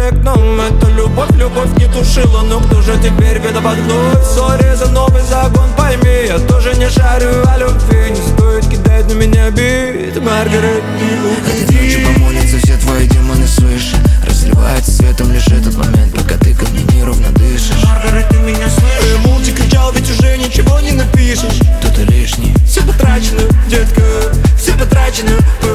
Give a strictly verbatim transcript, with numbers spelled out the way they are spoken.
окном. Это любовь, любовь не тушила, но кто же теперь виноват вновь? Сори за новый загон, пойми, я тоже не шарю о любви. Не стоит кидать на меня бит, Маргарет, не Этой ночью помолятся все твои демоны свыше. Разливается светом лишь этот момент, пока ты ко мне неровно дышишь. Маргарет, ты меня слышишь? Мульти кричал, ведь уже ничего не напишешь. Кто-то лишний, Все потрачено, детка, все потрачено.